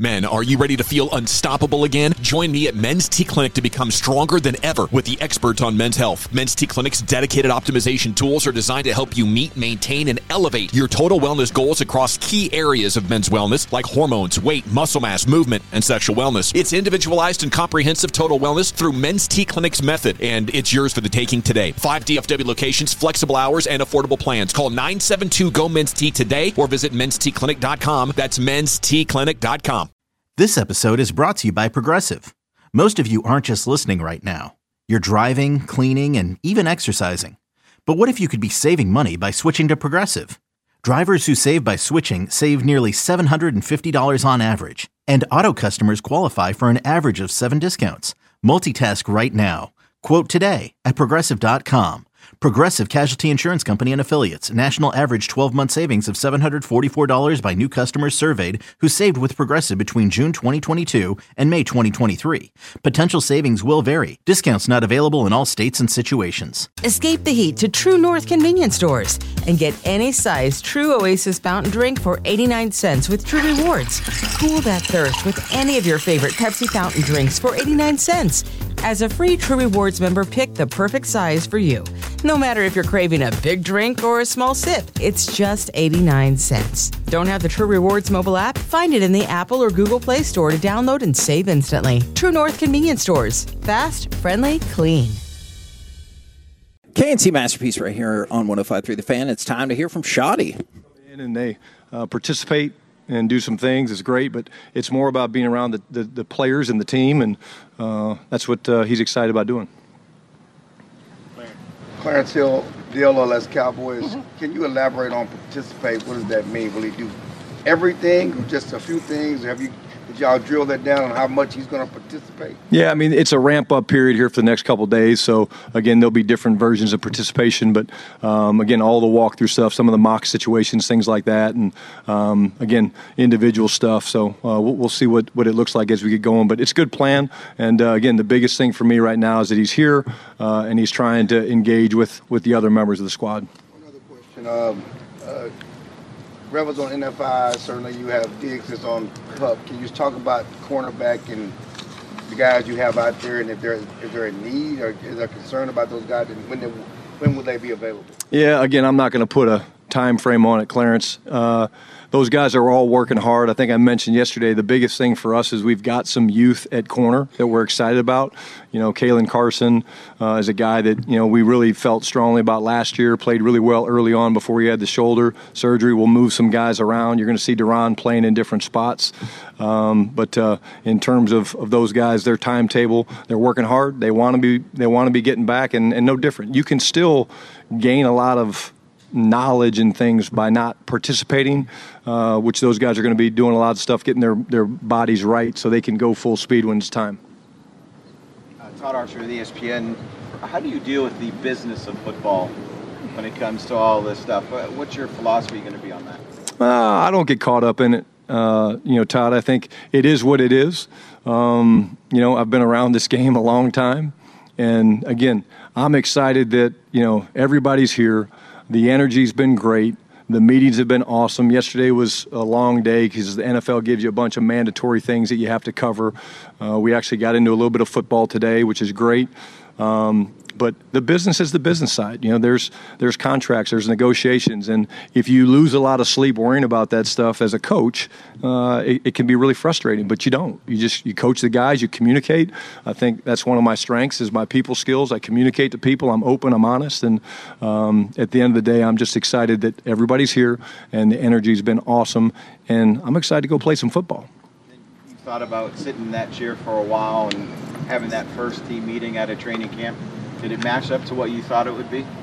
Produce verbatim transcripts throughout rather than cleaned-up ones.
Men, are you ready to feel unstoppable again? Join me at Men's T Clinic to become stronger than ever with the experts on men's health. Men's T Clinic's dedicated optimization tools are designed to help you meet, maintain, and elevate your total wellness goals across key areas of men's wellness like hormones, weight, muscle mass, movement, and sexual wellness. It's individualized and comprehensive total wellness through Men's T Clinic's method, and it's yours for the taking today. Five D F W locations, flexible hours, and affordable plans. Call nine seven two, G O, Men's T today or visit mens t clinic dot com. That's mens t clinic dot com. This episode is brought to you by Progressive. Most of you aren't just listening right now. You're driving, cleaning, and even exercising. But what if you could be saving money by switching to Progressive? Drivers who save by switching save nearly seven hundred fifty dollars on average. And auto customers qualify for an average of seven discounts. Multitask right now. Quote today at progressive dot com. Progressive Casualty Insurance Company and Affiliates. National average twelve-month savings of seven hundred forty-four dollars by new customers surveyed who saved with Progressive between June twenty twenty-two and May twenty twenty-three. Potential savings will vary. Discounts not available in all states and situations. Escape the heat to True North convenience stores and get any size True Oasis fountain drink for eighty-nine cents with True Rewards. Cool that thirst with any of your favorite Pepsi fountain drinks for eighty-nine cents. As a free True Rewards member, pick the perfect size for you. No matter if you're craving a big drink or a small sip, it's just eighty-nine cents. Don't have the True Rewards mobile app? Find it in the Apple or Google Play Store to download and save instantly. True North convenience stores. Fast, friendly, clean. K and C Masterpiece right here on one oh five point three The Fan. It's time to hear from Shoddy. And they uh, participate and do some things. It's great, but it's more about being around the, the, the players and the team, and uh, that's what uh, he's excited about doing. Clarence Hill, D L L S Cowboys. Mm-hmm. Can you elaborate on participate? What does that mean? Will he do everything or just a few things? Have you did y'all drill that down on how much he's going to participate? Yeah, I mean, it's a ramp-up period here for the next couple of days. So, again, there'll be different versions of participation. But, um, again, all the walkthrough stuff, some of the mock situations, things like that. And, um, again, individual stuff. So uh, we'll, we'll see what, what it looks like as we get going. But it's a good plan. And, uh, again, the biggest thing for me right now is that he's here uh, and he's trying to engage with, with the other members of the squad. One other question. Um, uh, Rebels on N F I, certainly you have Diggs is on Cup. Can you just talk about cornerback and the guys you have out there, and if there is there a need or is there concern about those guys, and when they, when will they be available? Yeah, again, I'm not going to put a time frame on it, Clarence. Uh, those guys are all working hard. I think I mentioned yesterday the biggest thing for us is we've got some youth at corner that we're excited about. You know, Kalen Carson uh, is a guy that, you know, we really felt strongly about last year, played really well early on before he had the shoulder surgery. We'll move some guys around. You're going to see Duron playing in different spots. Um, but uh, in terms of, of those guys, their timetable, they're working hard. They want to be they want to be getting back, and, and no different. You can still gain a lot of knowledge and things by not participating, uh, which those guys are going to be doing a lot of stuff, getting their, their bodies right so they can go full speed when it's time. Uh, Todd Archer with E S P N. How do you deal with the business of football when it comes to all this stuff? What's your philosophy going to be on that? Uh, I don't get caught up in it. Uh, you know, Todd, I think it is what it is. Um, you know, I've been around this game a long time. And, again, I'm excited that, you know, everybody's here. The energy's been great. The meetings have been awesome. Yesterday was a long day because the N F L gives you a bunch of mandatory things that you have to cover. Uh, we actually got into a little bit of football today, which is great. Um, but the business is the business side. You know, there's there's contracts, there's negotiations, and if you lose a lot of sleep worrying about that stuff as a coach, uh, it, it can be really frustrating. But you don't. You just you coach the guys, you communicate. I think that's one of my strengths is my people skills. I communicate to people. I'm open. I'm honest. And um, at the end of the day, I'm just excited that everybody's here and the energy's been awesome. And I'm excited to go play some football. You thought about sitting in that chair for a while and having that first team meeting at a training camp. Did it match up to what you thought it would be?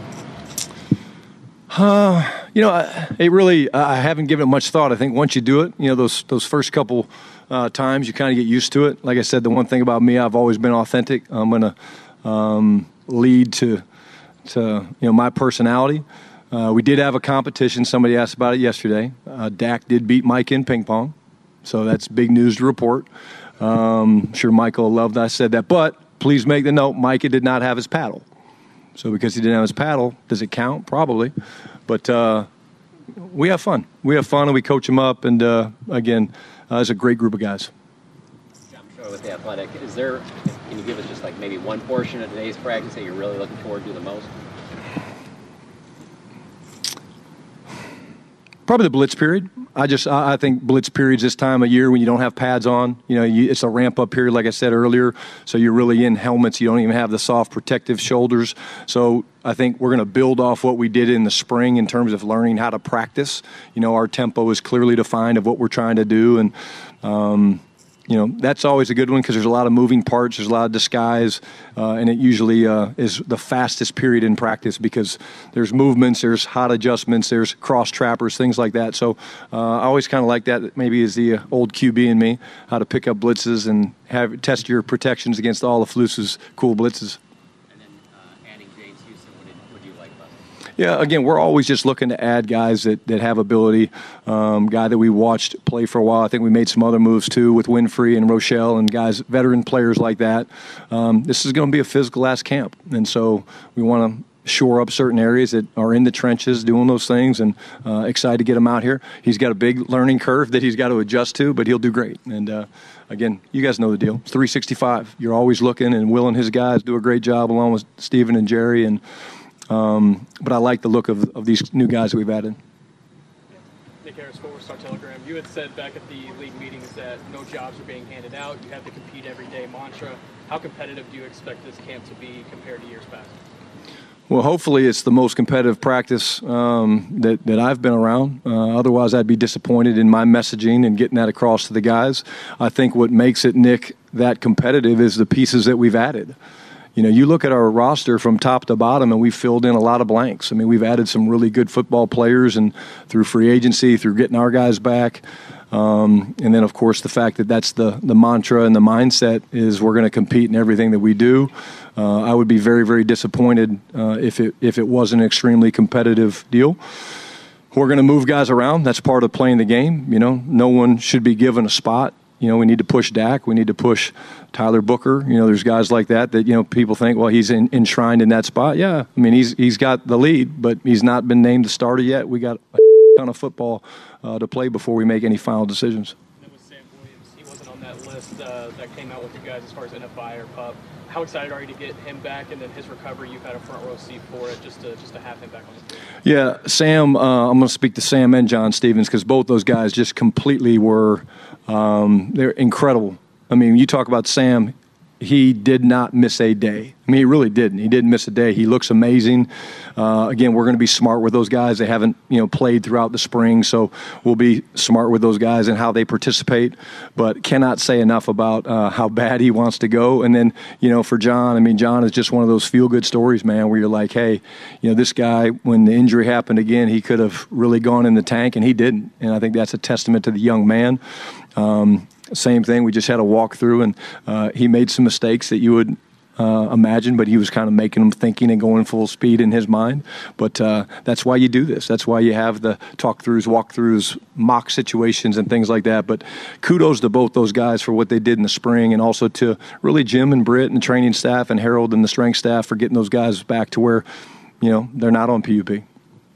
Uh, you know, it really, I haven't given it much thought. I think once you do it, you know, those those first couple uh, times, you kind of get used to it. Like I said, the one thing about me, I've always been authentic. I'm going to um, lead to, to, you know, my personality. Uh, we did have a competition. Somebody asked about it yesterday. Uh, Dak did beat Mike in ping pong. So that's big news to report. Um, I'm sure Michael loved that I said that. But please make the note, Micah did not have his paddle. So because he didn't have his paddle, does it count? Probably. But uh, we have fun. We have fun, and we coach him up. And, uh, again, uh, is a great group of guys. John Machota with The Athletic. Is there, can you give us just like maybe one portion of today's practice that you're really looking forward to the most? Probably the blitz period. I just I think blitz periods this time of year when you don't have pads on, you know, you, it's a ramp up period, like I said earlier. So you're really in helmets. You don't even have the soft protective shoulders. So I think we're going to build off what we did in the spring in terms of learning how to practice. You know, our tempo is clearly defined of what we're trying to do, and um, you know, that's always a good one because there's a lot of moving parts, there's a lot of disguise, uh, and it usually uh, is the fastest period in practice because there's movements, there's hot adjustments, there's cross trappers, things like that. So uh, I always kind of like that, maybe as the old Q B in me, how to pick up blitzes and have test your protections against all of Flus's cool blitzes. Yeah, again, we're always just looking to add guys that, that have ability. Um, guy that we watched play for a while. I think we made some other moves, too, with Winfrey and Rochelle and guys, veteran players like that. Um, this is going to be a physical-ass camp, and so we want to shore up certain areas that are in the trenches doing those things, and uh, excited to get him out here. He's got a big learning curve that he's got to adjust to, but he'll do great. And, uh, again, you guys know the deal. It's three sixty-five. You're always looking, and Will and his guys do a great job along with Steven and Jerry, and Um, but I like the look of, of these new guys that we've added. Nick Harris, Four Star Telegram. You had said back at the league meetings that no jobs are being handed out. You have the compete every day mantra. How competitive do you expect this camp to be compared to years past? Well, hopefully it's the most competitive practice um, that, that I've been around. Uh, otherwise, I'd be disappointed in my messaging and getting that across to the guys. I think what makes it, Nick, that competitive is the pieces that we've added. You know, you look at our roster from top to bottom, and we filled in a lot of blanks. I mean, we've added some really good football players, and through free agency, through getting our guys back. Um, and then, of course, the fact that that's the, the mantra and the mindset is we're going to compete in everything that we do. Uh, I would be very, very disappointed uh, if it if it was an extremely competitive deal. We're going to move guys around. That's part of playing the game. You know, no one should be given a spot. You know, we need to push Dak. We need to push Tyler Booker. You know, there's guys like that that, you know, people think, well, he's in, enshrined in that spot. Yeah, I mean, he's he's got the lead, but he's not been named the starter yet. We got a ton of football uh, to play before we make any final decisions. And then with Sam Williams, he wasn't on that list uh, that came out with you guys as far as N F I or P U B. How excited are you to get him back, and then his recovery? You've had a front row seat for it, just to just to have him back on the field. Yeah, Sam. Uh, I'm going to speak to Sam and John Stevens because both those guys just completely were. Um, they're incredible. I mean, you talk about Sam. He did not miss a day. I mean, he really didn't. He didn't miss a day. He looks amazing. Uh, again, we're going to be smart with those guys. They haven't, you know, played throughout the spring, so we'll be smart with those guys and how they participate. But cannot say enough about uh, how bad he wants to go. And then, you know, for John, I mean, John is just one of those feel-good stories, man, where you're like, hey, you know, this guy, when the injury happened again, he could have really gone in the tank, and he didn't. And I think that's a testament to the young man. Um, Same thing. We just had a walkthrough, and uh, he made some mistakes that you would uh, imagine, but he was kind of making them thinking and going full speed in his mind. But uh, that's why you do this. That's why you have the talk-throughs, walkthroughs, mock situations, and things like that. But kudos to both those guys for what they did in the spring, and also to really Jim and Britt and the training staff and Harold and the strength staff for getting those guys back to where, you know, they're not on P U P.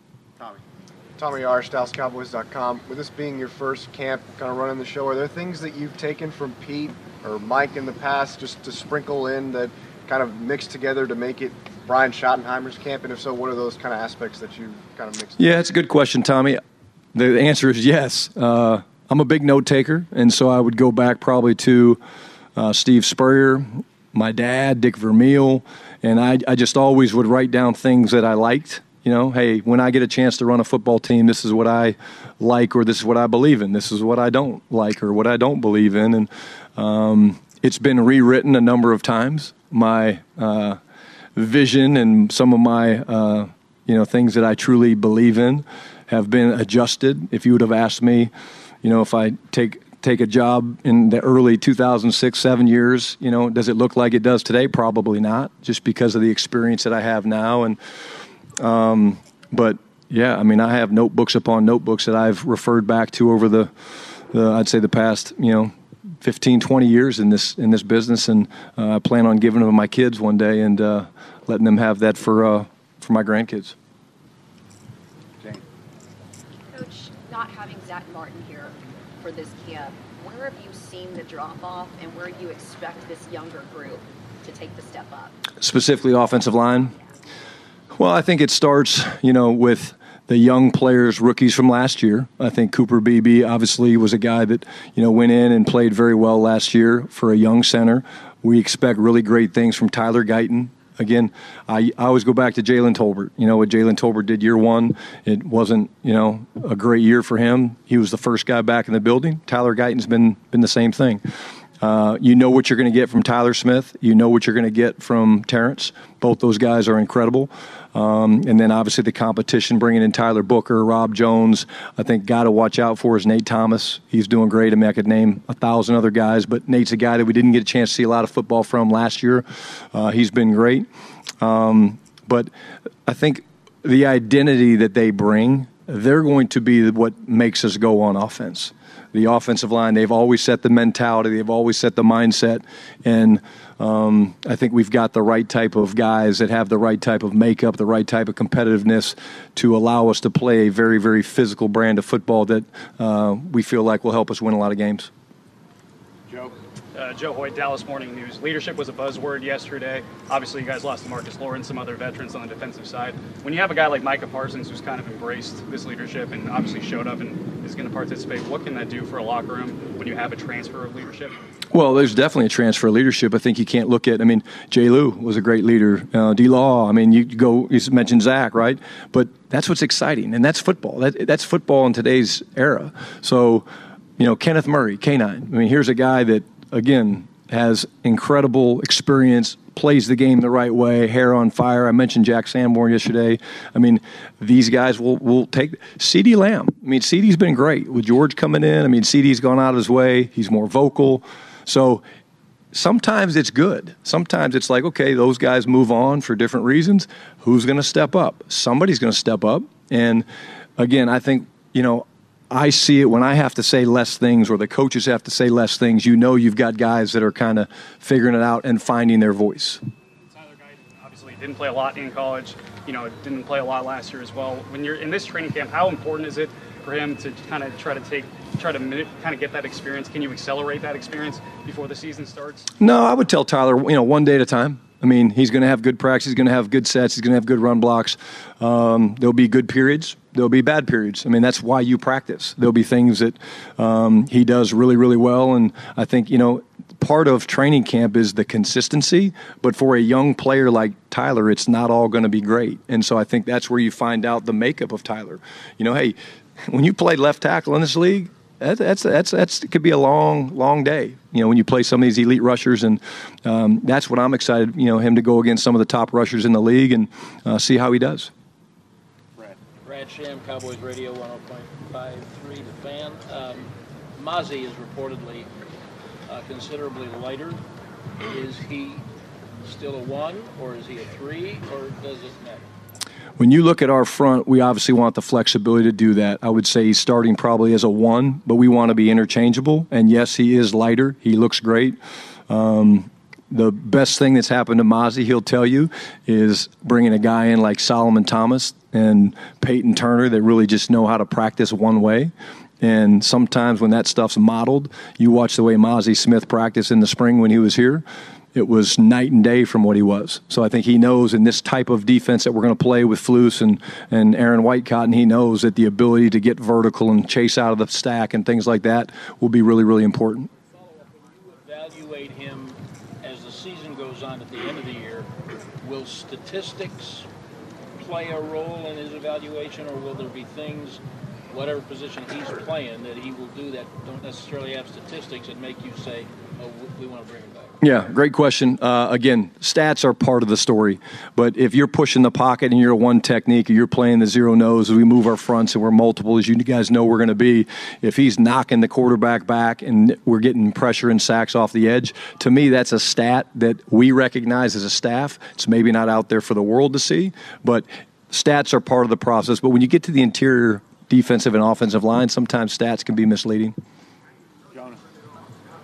Tommy Arsh, Dallas Cowboys dot com. With this being your first camp, kind of running the show, are there things that you've taken from Pete or Mike in the past just to sprinkle in that kind of mixed together to make it Brian Schottenheimer's camp? And if so, what are those kind of aspects that you kind of mixed Yeah, together? it's a good question, Tommy. The answer is yes. Uh, I'm a big note taker, and so I would go back probably to uh, Steve Spurrier, my dad, Dick Vermeil, and I, I just always would write down things that I liked. You know, hey, when I get a chance to run a football team, this is what I like, or this is what I believe in. This is what I don't like, or what I don't believe in. And um, it's been rewritten a number of times. My uh, vision and some of my, uh, you know, things that I truly believe in have been adjusted. If you would have asked me, you know, if I take take a job in the early two thousand six, seven years, you know, does it look like it does today? Probably not, just because of the experience that I have now. And Um, but yeah, I mean, I have notebooks upon notebooks that I've referred back to over the, the I'd say the past, you know, fifteen, twenty years in this, in this business. And, uh, I plan on giving them to my kids one day and, uh, letting them have that for, uh, for my grandkids. Coach, not having Zach Martin here for this camp, where have you seen the drop-off, and where do you expect this younger group to take the step up? Specifically offensive line? Well, I think it starts, you know, with the young players, rookies from last year. I think Cooper Beebe obviously was a guy that, you know, went in and played very well last year for a young center. We expect really great things from Tyler Guyton. Again, I, I always go back to Jalen Tolbert. You know, what Jalen Tolbert did year one, it wasn't, you know, a great year for him. He was the first guy back in the building. Tyler Guyton's been been the same thing. Uh, you know what you're going to get from Tyler Smith. You know what you're going to get from Terrence. Both those guys are incredible. Um, and then obviously the competition, bringing in Tyler Booker, Rob Jones. I think got to watch out for is Nate Thomas. He's doing great. I mean, I could name a thousand other guys, but Nate's a guy that we didn't get a chance to see a lot of football from last year. Uh, he's been great. Um, but I think the identity that they bring, they're going to be what makes us go on offense. The offensive line, they've always set the mentality, they've always set the mindset, and um, I think we've got the right type of guys that have the right type of makeup, the right type of competitiveness to allow us to play a very, very physical brand of football that uh, we feel like will help us win a lot of games. Joe. Uh, Joe Hoyt, Dallas Morning News. Leadership was a buzzword yesterday. Obviously, you guys lost to Marcus Lawrence, some other veterans on the defensive side. When you have a guy like Micah Parsons who's kind of embraced this leadership and obviously showed up and is going to participate, what can that do for a locker room when you have a transfer of leadership? Well, there's definitely a transfer of leadership. I think you can't look at, I mean, J. Lou was a great leader. Uh, D-Law, I mean, you go, you mentioned Zach, right? But that's what's exciting, and that's football. That, that's football in today's era. So, you know, Kenneth Murray, K nine. I mean, here's a guy that, again, has incredible experience, plays the game the right way, hair on fire. I mentioned Jack Sanborn yesterday. I mean, these guys will will take – CeeDee Lamb. I mean, CeeDee's been great with George coming in. I mean, CeeDee's gone out of his way. He's more vocal. So sometimes it's good. Sometimes it's like, okay, those guys move on for different reasons. Who's going to step up? Somebody's going to step up. And, again, I think, you know, I see it when I have to say less things or the coaches have to say less things. You know you've got guys that are kind of figuring it out and finding their voice. Tyler Guyton obviously didn't play a lot in college. You know, didn't play a lot last year as well. When you're in this training camp, how important is it for him to kind of try to take, try to kind of get that experience? Can you accelerate that experience before the season starts? No, I would tell Tyler, you know, one day at a time. I mean, he's going to have good practice. He's going to have good sets. He's going to have good run blocks. Um, there'll be good periods. There'll be bad periods. I mean, that's why you practice. There'll be things that um, he does really, really well. And I think, you know, part of training camp is the consistency. But for a young player like Tyler, it's not all going to be great. And so I think that's where you find out the makeup of Tyler. You know, hey, when you played left tackle in this league, That's that's that's that's it could be a long, long day. You know, when you play some of these elite rushers, and um, that's what I'm excited. You know, him to go against some of the top rushers in the league and uh, see how he does. Brad, Brad Sham, Cowboys Radio, one oh point five three, The Fan. Um, Mazi is reportedly uh, considerably lighter. Is he still a one, or is he a three, or does it matter? When you look at our front, we obviously want the flexibility to do that. I would say he's starting probably as a one, but we want to be interchangeable. And, yes, he is lighter. He looks great. Um, the best thing that's happened to Mazi, he'll tell you, is bringing a guy in like Solomon Thomas and Peyton Turner that really just know how to practice one way. And sometimes when that stuff's modeled, you watch the way Mazi Smith practiced in the spring when he was here, it was night and day from what he was. So I think he knows in this type of defense that we're going to play with Flus and, and Aaron Whitecotton, he knows that the ability to get vertical and chase out of the stack and things like that will be really, really important. Evaluate him as the season goes on at the end of the year. Will statistics play a role in his evaluation, or will there be things, whatever position he's playing, that he will do that don't necessarily have statistics and make you say, oh, we want to bring him back? Yeah, great question. Uh, again, stats are part of the story. But if you're pushing the pocket and you're a one technique, or you're playing the zero nose, we move our fronts and we're multiple, as you guys know we're going to be. If he's knocking the quarterback back and we're getting pressure and sacks off the edge, to me that's a stat that we recognize as a staff. It's maybe not out there for the world to see, but stats are part of the process. But when you get to the interior defensive and offensive line, sometimes stats can be misleading.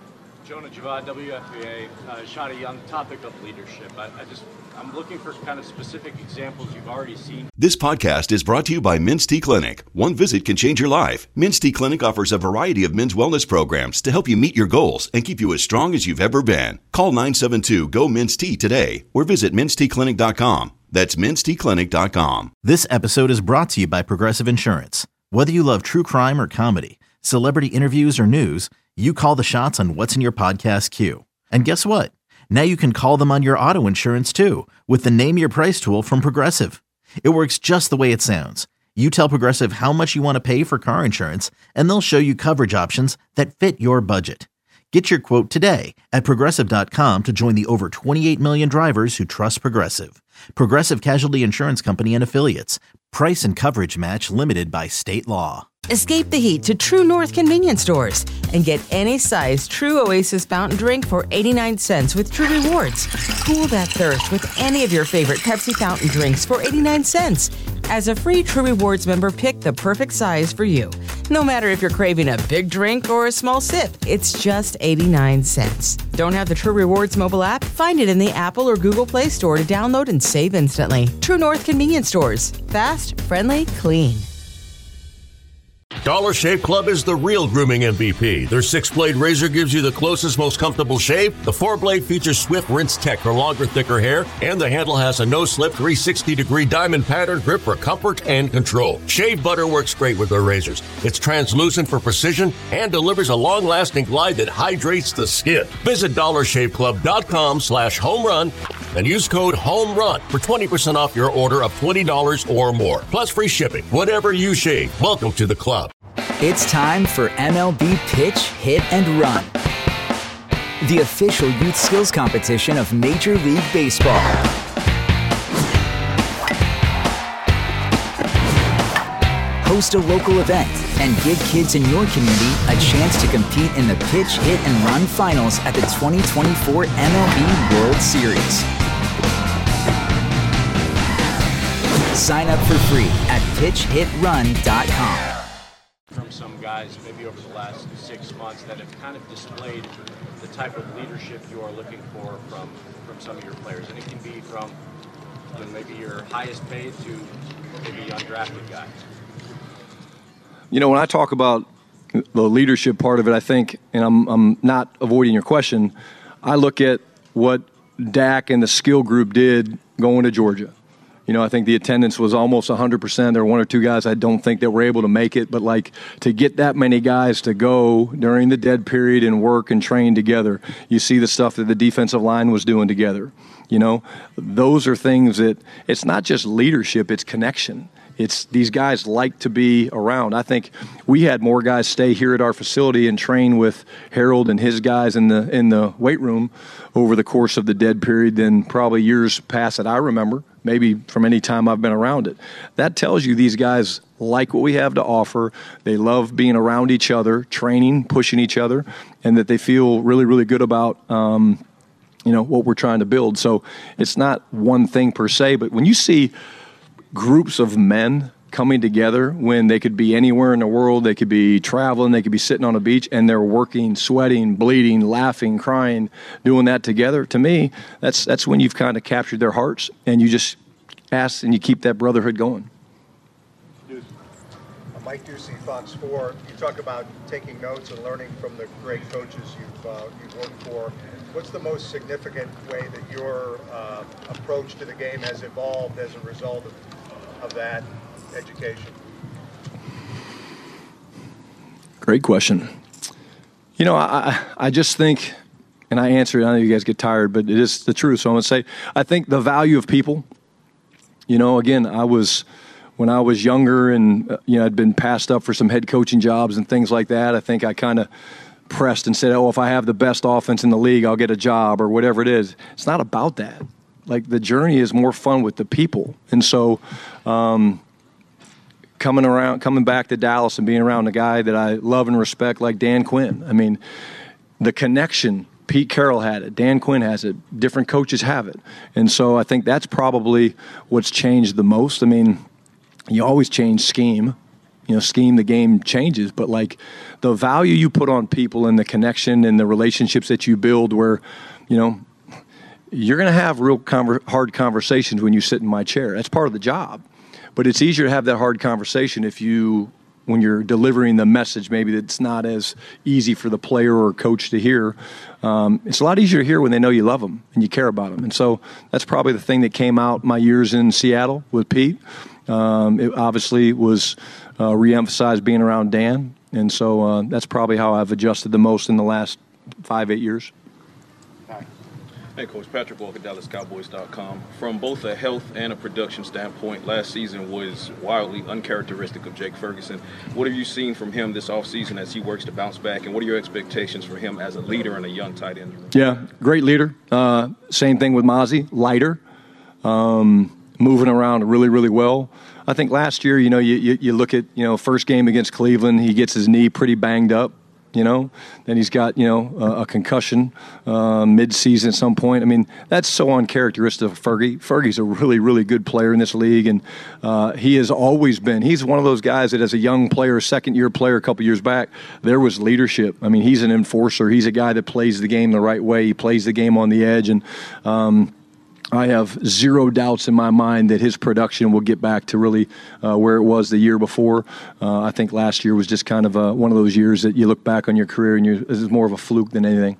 Jonah Javad, W F B A. Uh, Shadi, on the topic of leadership, I, I just, I'm looking for kind of specific examples you've already seen. This podcast is brought to you by Men's T Clinic. One visit can change your life. Men's T Clinic offers a variety of men's wellness programs to help you meet your goals and keep you as strong as you've ever been. Call nine seven two, G O, Men's T today or visit mens t clinic dot com. That's mens t clinic dot com. This episode is brought to you by Progressive Insurance. Whether you love true crime or comedy, celebrity interviews or news, you call the shots on what's in your podcast queue. And guess what? Now you can call them on your auto insurance too with the Name Your Price tool from Progressive. It works just the way it sounds. You tell Progressive how much you want to pay for car insurance, and they'll show you coverage options that fit your budget. Get your quote today at Progressive dot com to join the over twenty-eight million drivers who trust Progressive. Progressive Casualty Insurance Company and Affiliates. Price and coverage match limited by state law. Escape the heat to True North convenience stores and get any size True Oasis fountain drink for eighty-nine cents with True Rewards. Cool that thirst with any of your favorite Pepsi fountain drinks for eighty-nine cents. As a free True Rewards member, pick the perfect size for you. No matter if you're craving a big drink or a small sip, it's just eighty-nine cents. Don't have the True Rewards mobile app? Find it in the Apple or Google Play Store to download and save instantly. True North convenience stores. Fast, friendly, clean. Dollar Shave Club is the real grooming M V P. Their six-blade razor gives you the closest, most comfortable shave. The four-blade features swift rinse tech for longer, thicker hair. And the handle has a no-slip three hundred sixty degree diamond pattern grip for comfort and control. Shave butter works great with their razors. It's translucent for precision and delivers a long-lasting glide that hydrates the skin. Visit dollar shave club dot com slash home run and use code HOMERUN for twenty percent off your order of twenty dollars or more. Plus free shipping. Whatever you shave, welcome to the club. It's time for M L B Pitch, Hit, and Run, the official youth skills competition of Major League Baseball. Host a local event and give kids in your community a chance to compete in the Pitch, Hit, and Run finals at the twenty twenty-four M L B World Series. Sign up for free at pitch hit run dot com. From some guys, maybe over the last six months, that have kind of displayed the type of leadership you are looking for from, from some of your players. And it can be from, you know, maybe your highest paid to maybe undrafted guys. You know, when I talk about the leadership part of it, I think, and I'm I'm not avoiding your question, I look at what Dak and the skill group did going to Georgia. You know, I think the attendance was almost one hundred percent. There were one or two guys I don't think that were able to make it. But, like, to get that many guys to go during the dead period and work and train together, you see the stuff that the defensive line was doing together. You know, those are things that it's not just leadership, it's connection. It's these guys like to be around. I think we had more guys stay here at our facility and train with Harold and his guys in the in the weight room over the course of the dead period than probably years past that I remember, maybe from any time I've been around it. That tells you these guys like what we have to offer. They love being around each other, training, pushing each other, and that they feel really, really good about um, you know, what we're trying to build. So it's not one thing per se, but when you see groups of men coming together when they could be anywhere in the world, they could be traveling, they could be sitting on a beach, and they're working, sweating, bleeding, laughing, crying, doing that together, to me, that's that's when you've kind of captured their hearts, and you just ask and you keep that brotherhood going. Mike Ducey, Fox four, you talk about taking notes and learning from the great coaches you've, uh, you've worked for. What's the most significant way that your uh, approach to the game has evolved as a result of, of that education? Great question. You know, I I just think, and I answer it, I know you guys get tired, but it is the truth. So I'm going to say, I think the value of people, you know, again, I was, when I was younger and, uh, you know, I'd been passed up for some head coaching jobs and things like that, I think I kind of pressed and said, oh, if I have the best offense in the league, I'll get a job or whatever it is. It's not about that. Like, the journey is more fun with the people. And so um, coming around, coming back to Dallas and being around a guy that I love and respect like Dan Quinn, I mean, the connection, Pete Carroll had it, Dan Quinn has it, different coaches have it. And so I think that's probably what's changed the most. I mean, you always change scheme. you know, scheme, the game changes. But, like, the value you put on people and the connection and the relationships that you build where, you know, you're going to have real conver- hard conversations when you sit in my chair. That's part of the job. But it's easier to have that hard conversation if you, when you're delivering the message, maybe that's not as easy for the player or coach to hear. Um, it's a lot easier to hear when they know you love them and you care about them. And so that's probably the thing that came out my years in Seattle with Pete. Um, it obviously was uh, reemphasized being around Dan. And so uh, that's probably how I've adjusted the most in the last five, eight years. Hey, Coach Patrick Walker, Dallas Cowboys dot com. From both a health and a production standpoint, last season was wildly uncharacteristic of Jake Ferguson. What have you seen from him this offseason as he works to bounce back, and what are your expectations for him as a leader and a young tight end? Yeah, great leader. Uh, same thing with Mozzie, lighter, um, moving around really, really well. I think last year, you know, you, you, you look at, you know, first game against Cleveland, he gets his knee pretty banged up. You know, then he's got, you know, a, a concussion uh, mid-season at some point. I mean, that's so uncharacteristic of Fergie. Fergie's a really, really good player in this league, and uh, he has always been. He's one of those guys that as a young player, second-year player a couple years back, there was leadership. I mean, he's an enforcer. He's a guy that plays the game the right way. He plays the game on the edge, and um, I have zero doubts in my mind that his production will get back to really uh, where it was the year before. Uh, I think last year was just kind of a, one of those years that you look back on your career and you, this is more of a fluke than anything.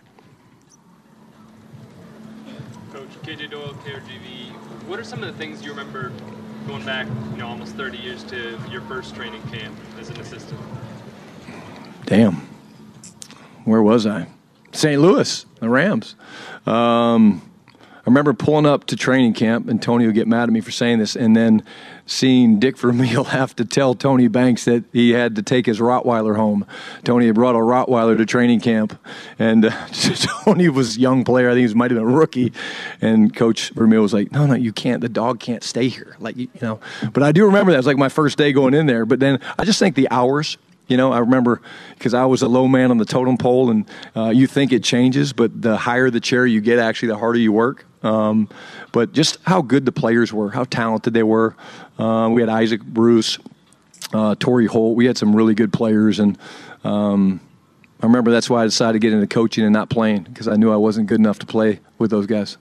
Coach, K J Doyle, K R G V, what are some of the things you remember going back, you know, almost thirty years to your first training camp as an assistant? Damn. Where was I? Saint Louis, the Rams. Um, I remember pulling up to training camp, and Tony would get mad at me for saying this, and then seeing Dick Vermeil have to tell Tony Banks that he had to take his Rottweiler home. Tony had brought a Rottweiler to training camp, and uh, Tony was a young player. I think he might have been a rookie, and Coach Vermeil was like, no, no, you can't. The dog can't stay here. Like, you, you know. But I do remember that. It was like my first day going in there. But then I just think the hours – you know, I remember because I was a low man on the totem pole, and uh, you think it changes, but the higher the chair you get, actually, the harder you work. Um, but just how good the players were, how talented they were. Uh, we had Isaac Bruce, uh, Torrey Holt. We had some really good players, and um, I remember that's why I decided to get into coaching and not playing, because I knew I wasn't good enough to play with those guys.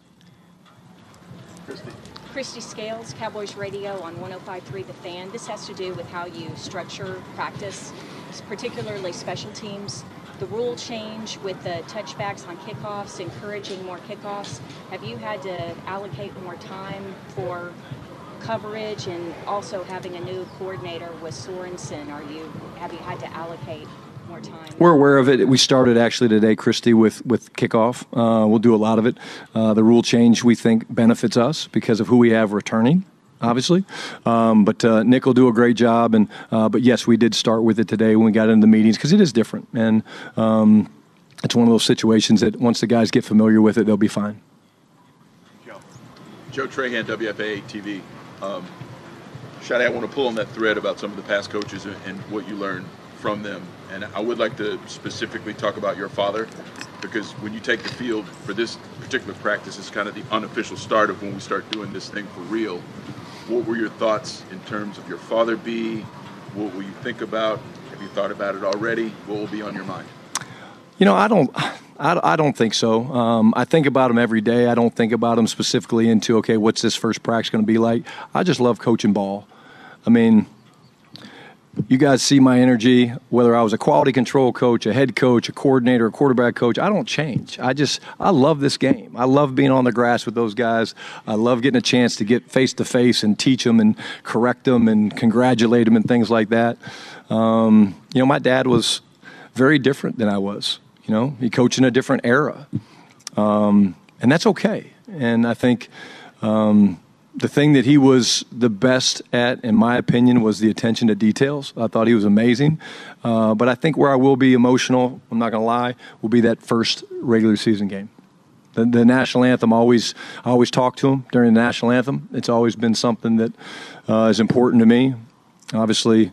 Christy Scales, Cowboys Radio on one oh five point three The Fan. This has to do with how you structure practice, particularly special teams. The rule change with the touchbacks on kickoffs, encouraging more kickoffs. Have you had to allocate more time for coverage, and also having a new coordinator with Sorensen? Are you have you had to allocate more time? We're aware of it. We started actually today, Christy, with, with kickoff. Uh, we'll do a lot of it. Uh, the rule change, we think, benefits us because of who we have returning, obviously. Um, but uh, Nick will do a great job. And uh, But, yes, we did start with it today when we got into the meetings, because it is different. And um, it's one of those situations that once the guys get familiar with it, they'll be fine. Joe, Joe Trahan, W F A A T V. Um, Shadi, I want to pull on that thread about some of the past coaches and, and what you learned from them. And I would like to specifically talk about your father, because when you take the field for this particular practice, it's kind of the unofficial start of when we start doing this thing for real. What were your thoughts in terms of your father be? What will you think about? Have you thought about it already? What will be on your mind? You know, I don't I, I don't think so. Um, I think about him every day. I don't think about him specifically into, okay, what's this first practice going to be like? I just love coaching ball. I mean, you guys see my energy, whether I was a quality control coach, a head coach, a coordinator, a quarterback coach. I don't change. I just, I love this game. I love being on the grass with those guys. I love getting a chance to get face-to-face and teach them and correct them and congratulate them and things like that. Um, you know, my dad was very different than I was. You know, he coached in a different era. Um, and that's okay. And I think um, the thing that he was the best at, in my opinion, was the attention to details. I thought he was amazing. Uh, but I think where I will be emotional, I'm not going to lie, will be that first regular season game. The, the national anthem, always, I always talk to him during the national anthem. It's always been something that uh, is important to me. Obviously,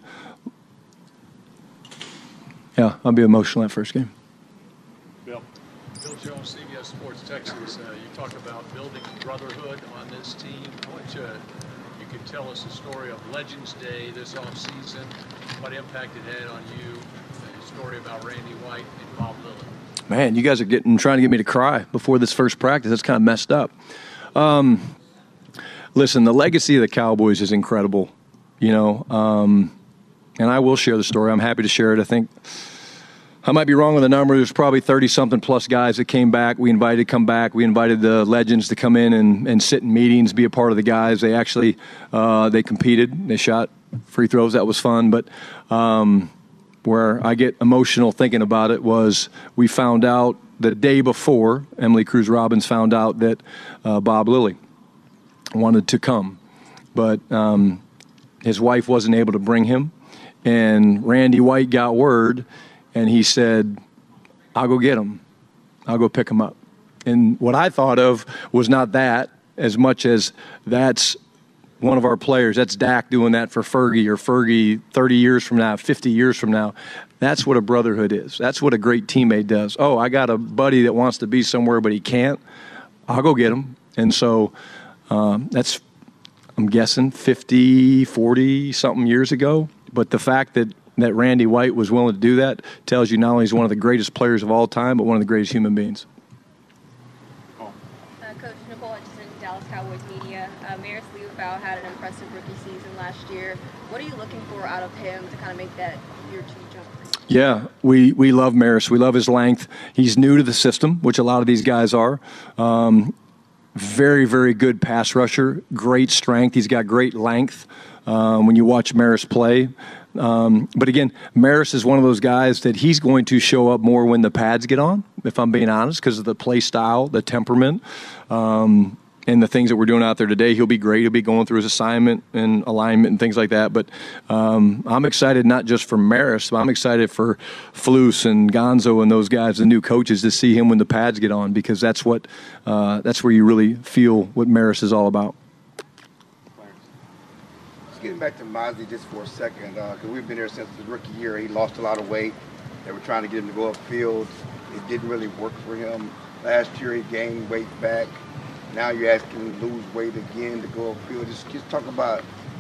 yeah, I'll be emotional that first game. Bill. Bill Jones, C B S Sports Texas. Uh, you talked about building brotherhood on this team. How much uh, you could tell us the story of Legends Day this offseason, what impact it had on you, the story about Randy White and Bob Lilly. Man, you guys are getting trying to get me to cry before this first practice. That's kind of messed up. Um, listen, the legacy of the Cowboys is incredible, you know, um, and I will share the story. I'm happy to share it. I think I might be wrong on the number. There's probably thirty-something plus guys that came back. We invited to come back. We invited the legends to come in and, and sit in meetings, be a part of the guys. They actually uh, they competed. They shot free throws. That was fun. But um, where I get emotional thinking about it was we found out the day before, Emily Cruz Robbins found out that uh, Bob Lilly wanted to come. But um, his wife wasn't able to bring him. And Randy White got word, and he said, I'll go get him. I'll go pick him up. And what I thought of was not that as much as that's one of our players. That's Dak doing that for Fergie, or Fergie thirty years from now, fifty years from now. That's what a brotherhood is. That's what a great teammate does. Oh, I got a buddy that wants to be somewhere but he can't. I'll go get him. And so um, that's, I'm guessing, fifty, forty-something years ago. But the fact that, that Randy White was willing to do that tells you not only he's one of the greatest players of all time, but one of the greatest human beings. Uh, Coach Nicole Hutchison, Dallas Cowboys Media. Uh, Maris Liufau had an impressive rookie season last year. What are you looking for out of him to kind of make that year two jump? Yeah, we, we love Maris. We love his length. He's new to the system, which a lot of these guys are. Um, very, very good pass rusher, great strength. He's got great length. Um, when you watch Maris play. Um, but again, Maris is one of those guys that he's going to show up more when the pads get on, if I'm being honest, because of the play style, the temperament, um, and the things that we're doing out there today. He'll be great. He'll be going through his assignment and alignment and things like that. But um, I'm excited not just for Maris, but I'm excited for Flus and Gonzo and those guys, the new coaches, to see him when the pads get on, because that's what uh, that's where you really feel what Maris is all about. Getting back to Mazi just for a second, because uh, we've been there since his rookie year. He lost a lot of weight. They were trying to get him to go upfield. It didn't really work for him. Last year he gained weight back. Now you're asking him to lose weight again to go upfield. Just, just talk about,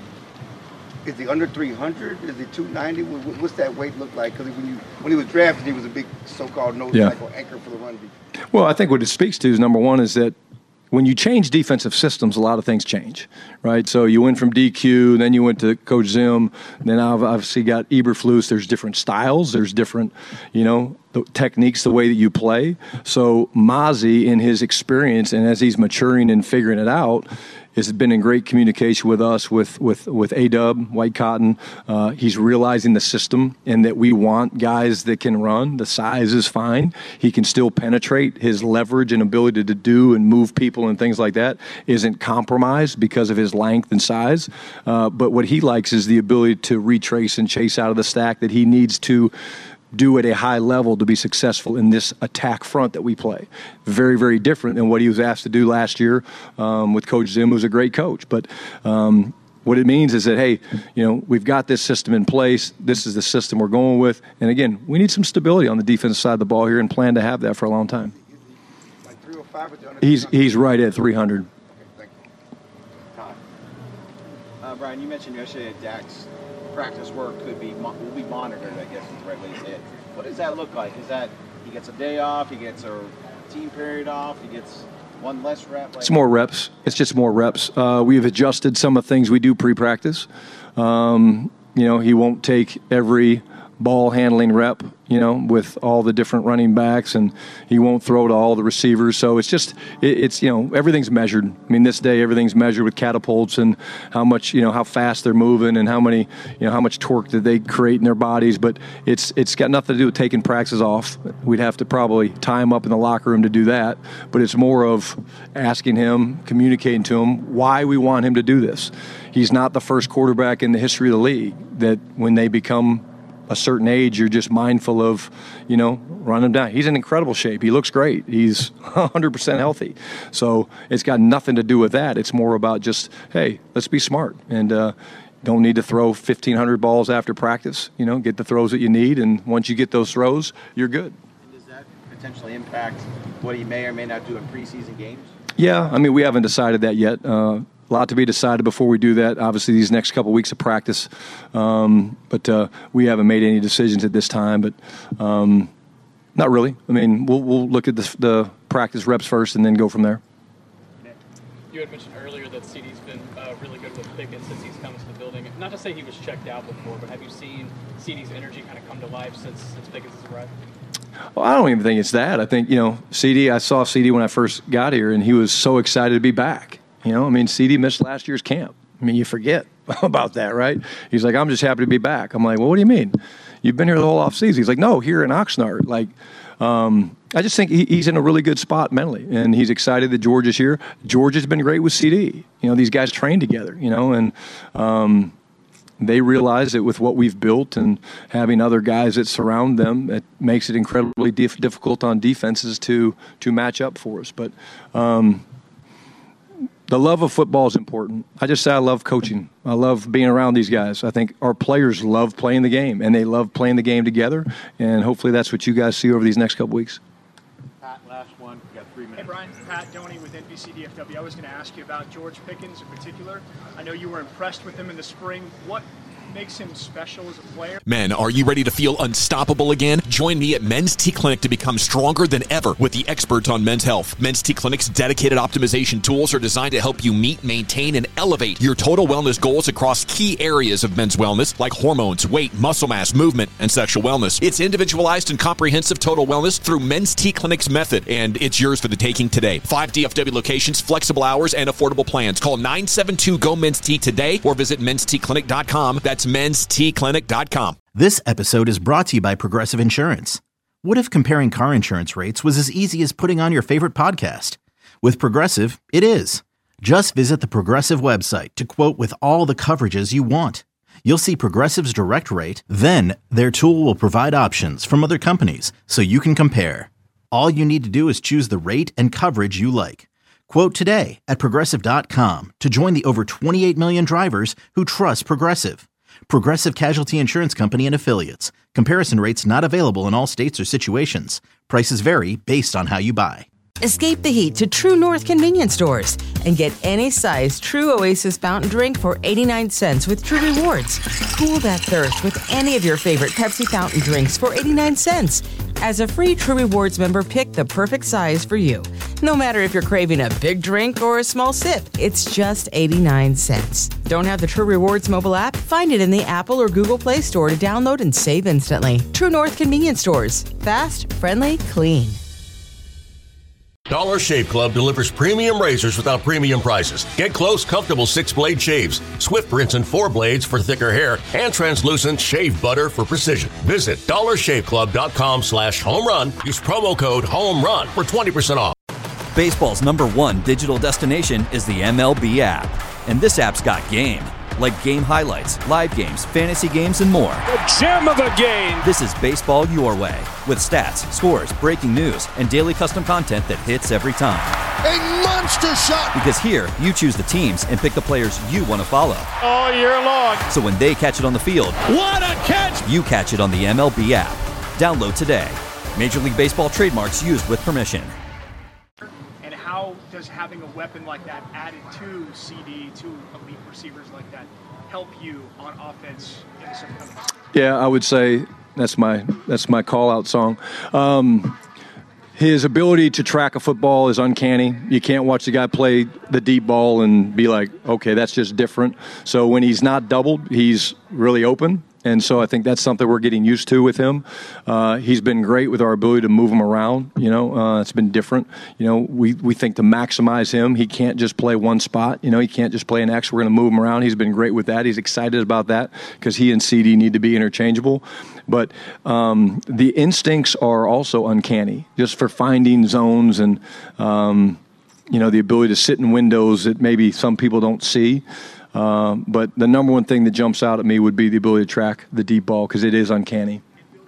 is he under three hundred? Is he two ninety? What's that weight look like? Because when, you, when he was drafted, he was a big so-called nose yeah. tackle anchor for the run defense. Well, I think what it speaks to is, number one, is that when you change defensive systems, a lot of things change, right? So you went from D Q, then you went to Coach Zim, then I've obviously got Eberflus. There's different styles. There's different, you know, the techniques, the way that you play. So Mazi, in his experience and as he's maturing and figuring it out, has been in great communication with us, with with with A-Dub, White Cotton. Uh, he's realizing the system and that we want guys that can run. The size is fine. He can still penetrate. His leverage and ability to do and move people and things like that isn't compromised because of his length and size. Uh, but what he likes is the ability to retrace and chase out of the stack that he needs to do at a high level to be successful in this attack front that we play. Very, very different than what he was asked to do last year um, with Coach Zim, who's a great coach. But um, what it means is that, hey, you know, we've got this system in place. This is the system we're going with. And again, we need some stability on the defensive side of the ball here and plan to have that for a long time. Like three oh five or He's he's right at three hundred. Okay, thank you. Uh, Brian, you mentioned yesterday that Dak's practice work could be will be monitored, I guess is the right way to say it. What does that look like? Is that he gets a day off, he gets a team period off, he gets one less rep? Like, it's more reps. It's just more reps. Uh, we've adjusted some of the things we do pre-practice. Um, you know, he won't take every ball handling rep, you know, with all the different running backs, and he won't throw to all the receivers. So it's just, it, it's, you know, everything's measured. I mean, this day, everything's measured with catapults and how much, you know, how fast they're moving and how many, you know, how much torque did they create in their bodies. But it's it's got nothing to do with taking practices off. We'd have to probably tie him up in the locker room to do that. But it's more of asking him, communicating to him why we want him to do this. He's not the first quarterback in the history of the league that when they become a certain age, you're just mindful of, you know, running him down. He's in incredible shape. He looks great. He's one hundred percent healthy. So it's got nothing to do with that. It's more about just, hey, let's be smart. And uh, don't need to throw fifteen hundred balls after practice. You know, get the throws that you need. And once you get those throws, you're good. And does that potentially impact what he may or may not do in preseason games? Yeah, I mean, we haven't decided that yet. Uh, A lot to be decided before we do that. Obviously, these next couple weeks of practice, um, but uh, we haven't made any decisions at this time. But um, not really. I mean, we'll we'll look at the, the practice reps first and then go from there. You had mentioned earlier that C D's been uh, really good with Pickens since he's come into the building. Not to say he was checked out before, but have you seen C D's energy kind of come to life since since Pickens has arrived? Well, I don't even think it's that. I think, you know, C D, I saw C D when I first got here, and he was so excited to be back. You know, I mean, C D missed last year's camp. I mean, you forget about that, right? He's like, I'm just happy to be back. I'm like, well, what do you mean? You've been here the whole offseason. He's like, no, here in Oxnard. Like, um, I just think he, he's in a really good spot mentally, and he's excited that George is here. George has been great with C D. You know, these guys train together, you know, and um, they realize that with what we've built and having other guys that surround them, it makes it incredibly dif- difficult on defenses to to match up for us. But um, the love of football is important. I just say I love coaching. I love being around these guys. I think our players love playing the game, and they love playing the game together, and hopefully that's what you guys see over these next couple weeks. Pat, last one. We got three minutes. Hey, Brian. Pat Doney with N B C D F W. I was going to ask you about George Pickens in particular. I know you were impressed with him in the spring. What makes him special as a player? Men, are you ready to feel unstoppable again? Join me at Men's T Clinic to become stronger than ever with the experts on men's health. Men's T Clinic's dedicated optimization tools are designed to help you meet, maintain, and elevate your total wellness goals across key areas of men's wellness like hormones, weight, muscle mass, movement, and sexual wellness. It's individualized and comprehensive total wellness through Men's T Clinic's method, and it's yours for the taking today. Five D F W locations, flexible hours, and affordable plans. Call nine seven two, G O, Men's T today or visit mens t clinic dot com. That's mens t clinic dot com. This episode is brought to you by Progressive Insurance. What if comparing car insurance rates was as easy as putting on your favorite podcast? With Progressive, it is. Just visit the Progressive website to quote with all the coverages you want. You'll see Progressive's direct rate, then their tool will provide options from other companies so you can compare. All you need to do is choose the rate and coverage you like. Quote today at progressive dot com to join the over twenty-eight million drivers who trust Progressive. Progressive Casualty Insurance Company and Affiliates. Comparison rates not available in all states or situations. Prices vary based on how you buy. Escape the heat to True North convenience stores and get any size True Oasis fountain drink for eighty-nine cents with True Rewards. Cool that thirst with any of your favorite Pepsi fountain drinks for eighty-nine cents. As a free True Rewards member, pick the perfect size for you. No matter if you're craving a big drink or a small sip, it's just eighty-nine cents. Don't have the True Rewards mobile app? Find it in the Apple or Google Play Store to download and save instantly. True North convenience stores. Fast, friendly, clean. Dollar Shave Club delivers premium razors without premium prices. Get close, comfortable six-blade shaves, swift rinse and four blades for thicker hair, and translucent shave butter for precision. Visit dollar shave club dot com slash home run. Use promo code HOMERUN for twenty percent off. Baseball's number one digital destination is the M L B app. And this app's got game. Like game highlights, live games, fantasy games, and more. The gem of a game! This is baseball your way, with stats, scores, breaking news, and daily custom content that hits every time. A monster shot! Because here, you choose the teams and pick the players you want to follow. All year long. So when they catch it on the field, what a catch! You catch it on the M L B app. Download today. Major League Baseball trademarks used with permission. And how does having a weapon like that added to C D, to elite receivers like that, help you on offense in this upcoming season? Yeah, I would say that's my that's my call-out song. Um, his ability to track a football is uncanny. You can't watch the guy play the deep ball and be like, okay, that's just different. So when he's not doubled, he's really open. And so I think that's something we're getting used to with him. Uh, he's been great with our ability to move him around. You know, uh, it's been different. You know, we, we think to maximize him, he can't just play one spot. You know, he can't just play an X. We're going to move him around. He's been great with that. He's excited about that because he and C D need to be interchangeable. But um, the instincts are also uncanny, just for finding zones and, um, you know, the ability to sit in windows that maybe some people don't see. Um, but the number one thing that jumps out at me would be the ability to track the deep ball because it is uncanny.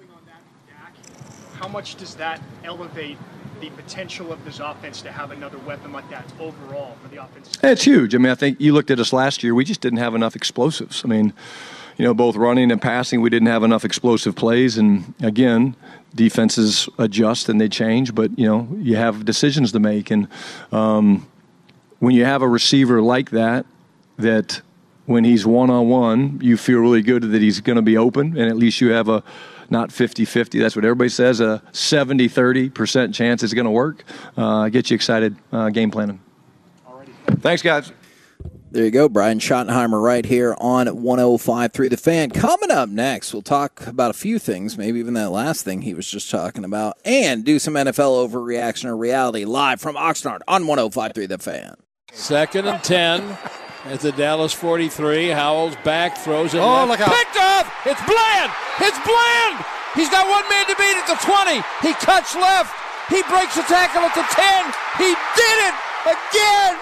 How much does that elevate the potential of this offense to have another weapon like that overall for the offense? It's huge. I mean, I think you looked at us last year. We just didn't have enough explosives. I mean, you know, both running and passing, we didn't have enough explosive plays. And, again, defenses adjust and they change. But, you know, you have decisions to make. And, um when you have a receiver like that, that when he's one-on-one, you feel really good that he's going to be open, and at least you have a not fifty-fifty. That's what everybody says, a seventy thirty percent chance it's going to work. Uh, get you excited uh, game planning. Thanks, guys. There you go, Brian Schottenheimer right here on one oh five point three The Fan. Coming up next, we'll talk about a few things, maybe even that last thing he was just talking about, and do some N F L overreaction or reality live from Oxnard on one oh five point three The Fan. Second and ten at the Dallas forty-three. Howell's back, throws it Oh, left. look out. Picked off! It's Bland! It's Bland! He's got one man to beat at the twenty. He cuts left. He breaks the tackle at the ten. He did it again!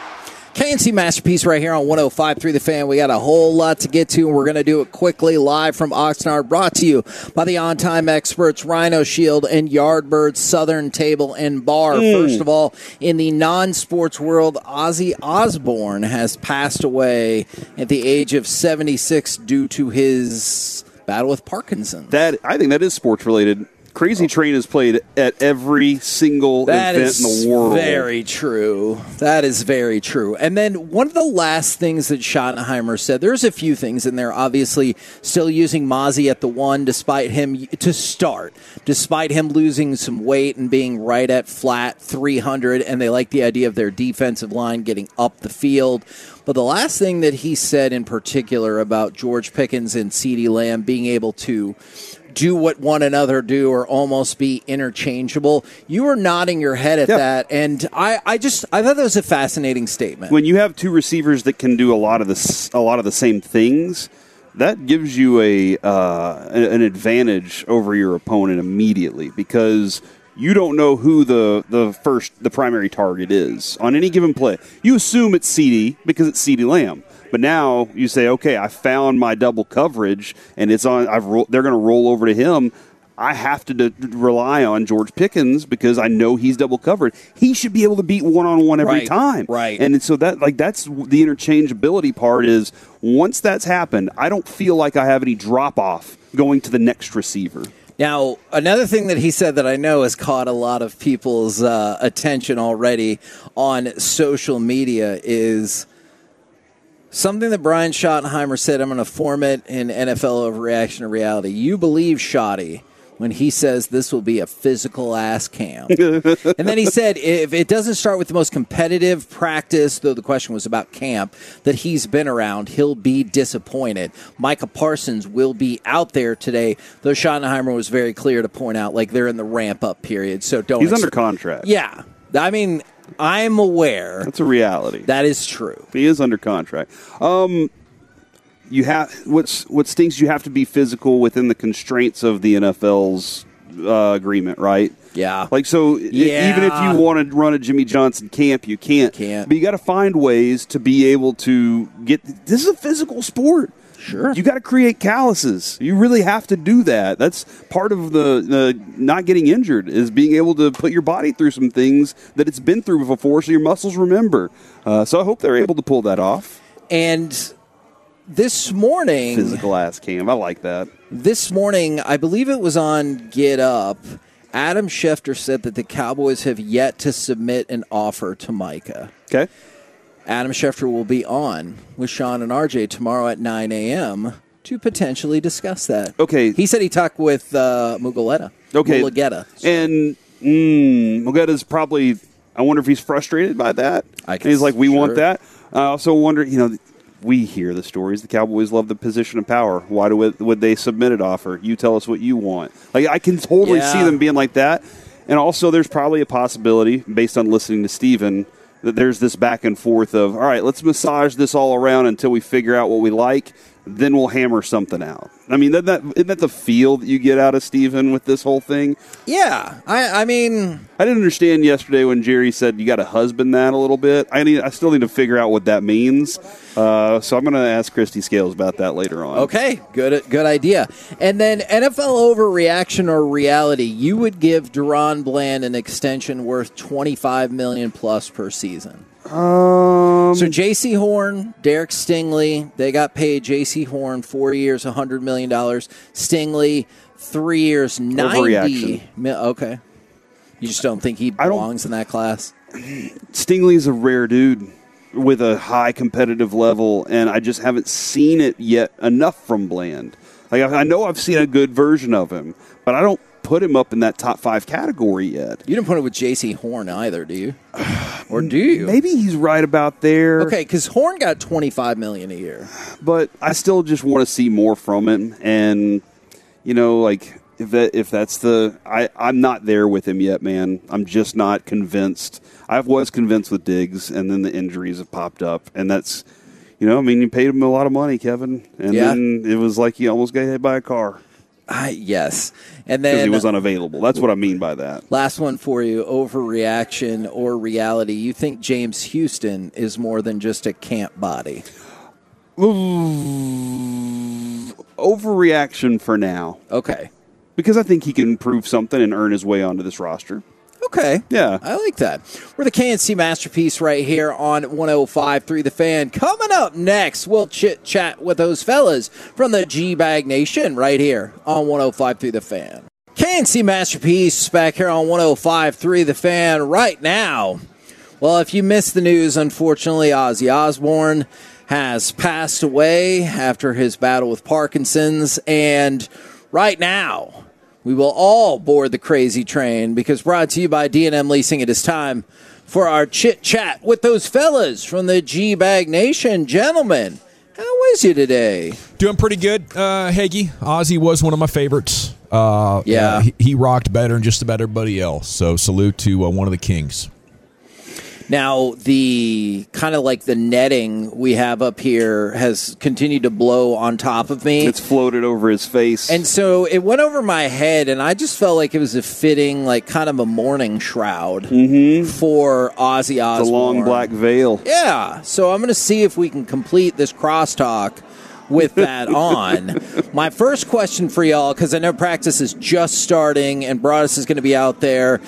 K N C Masterpiece right here on one oh five point three The Fan. We got a whole lot to get to, and we're going to do it quickly live from Oxnard, brought to you by the on-time experts Rhino Shield and Yardbird Southern Table and Bar. Mm. First of all, in the non-sports world, Ozzy Osbourne has passed away at the age of seventy-six due to his battle with Parkinson's. That I think that is sports related. Crazy Train is played at every single That event is in the world. very true. That is very true. And then one of the last things that Schottenheimer said, there's a few things in there, obviously still using Mozzie at the one despite him, to start, despite him losing some weight and being right at flat three hundred, and they like the idea of their defensive line getting up the field. But the last thing that he said in particular about George Pickens and CeeDee Lamb being able to do what one another do or almost be interchangeable. You were nodding your head at Yeah. that, and I, I just I thought that was a fascinating statement. When you have two receivers that can do a lot of the a lot of the same things, that gives you a uh, an advantage over your opponent immediately, because you don't know who the, the first the primary target is on any given play. You assume it's CeeDee because it's CeeDee Lamb. But now you say, okay, I found my double coverage, and it's on. I've ro- they're going to roll over to him. I have to d- rely on George Pickens because I know he's double covered. He should be able to beat one on one every Right, time, right. And so that like that's the interchangeability part. Is once that's happened, I don't feel like I have any drop off going to the next receiver. Now, another thing that he said that I know has caught a lot of people's uh, attention already on social media is something that Brian Schottenheimer said. I'm going to form it in N F L overreaction to reality. You believe Schotty when he says this will be a physical-ass camp. And then he said if it doesn't start with the most competitive practice, though the question was about camp, that he's been around, he'll be disappointed. Micah Parsons will be out there today, though Schottenheimer was very clear to point out, like, they're in the ramp-up period, so don't... He's ex- under contract. Yeah. I mean, I'm aware. That's a reality. That is true. He is under contract. Um, you have what's what stinks. You have to be physical within the constraints of the N F L's uh, agreement, right? Yeah. Like so, i- Yeah. even if you want to run a Jimmy Johnson camp, you can't. Can't. But you got to find ways to be able to get. This is a physical sport. Sure. You got to create calluses. You really have to do that. That's part of the, the not getting injured is being able to put your body through some things that it's been through before, so your muscles remember. Uh, so I hope they're able to pull that off. And this morning... Physical ass cam. I like that. This morning, I believe it was on Get Up, Adam Schefter said that the Cowboys have yet to submit an offer to Micah. Okay. Adam Schefter will be on with Sean and R J tomorrow at nine a.m. to potentially discuss that. Okay. He said he talked with uh, Mugoleta. Okay. Mulugeta. And mm, Mugetta's probably, I wonder if he's frustrated by that. I And he's like, we sure. want that. I also wonder, you know, we hear the stories. The Cowboys love the position of power. Why do it, would they submit an offer? You tell us what you want. Like, I can totally Yeah. see them being like that. And also, there's probably a possibility, based on listening to Steven, that there's this back and forth of, all right, let's massage this all around until we figure out what we like, then we'll hammer something out. I mean, that, that, isn't that the feel that you get out of Steven with this whole thing? Yeah, I, I mean... I didn't understand yesterday when Jerry said you got to husband that a little bit. I need, I still need to figure out what that means. Uh, so I'm going to ask Christy Scales about that later on. Okay, good good idea. And then N F L overreaction or reality, you would give Deron Bland an extension worth twenty-five million dollars plus per season. Um, so J C Horn, Derek Stingley, they got paid. J C Horn, four years, one hundred million dollars. Stingley, three years, ninety Overreaction. mil- Okay. You just don't think he belongs in that class? Stingley's a rare dude with a high competitive level, and I just haven't seen it yet enough from Bland. Like I know I've seen a good version of him, but I don't put him up in that top five category yet. You didn't put it with J C Horn either, do you? Or do you? Maybe he's right about there. Okay, because Horn got twenty-five million dollars a year. But I still just want to see more from him, and you know, like if that if that's the I I'm not there with him yet, man. I'm just not convinced. I was convinced with Diggs, and then the injuries have popped up, and that's, you know, I mean, you paid him a lot of money, Kevin, and Yeah. then it was like he almost got hit by a car. I, yes. And Because then he was unavailable. That's what I mean by that. last one for you, overreaction or reality. You think James Houston is more than just a camp body? Overreaction for now. Okay. Because I think he can prove something and earn his way onto this roster. Okay. Yeah. I like that. We're the K N C Masterpiece right here on one oh five point three The Fan. Coming up next, we'll chit-chat with those fellas from the G-Bag Nation right here on one oh five point three The Fan. K N C Masterpiece back here on one oh five point three The Fan right now. Well, if you missed the news, unfortunately, Ozzy Osbourne has passed away after his battle with Parkinson's, and right now we will all board the crazy train because brought to you by D and M Leasing, it is time for our chit-chat with those fellas from the G-Bag Nation. Gentlemen, how is you today? Doing pretty good, uh, Hagee. Ozzy was one of my favorites. Uh, Yeah. uh, he, he rocked better than just about everybody else, so salute to uh, one of the kings. Now, the kind of like the netting we have up here has continued to blow on top of me. It's floated over his face. And so it went over my head, and I just felt like it was a fitting, like, kind of a mourning shroud for Ozzy Osbourne. The long black veil. Yeah. So I'm going to see if we can complete this crosstalk with that on. My first question for y'all, because I know practice is just starting and Broadus is going to be out there,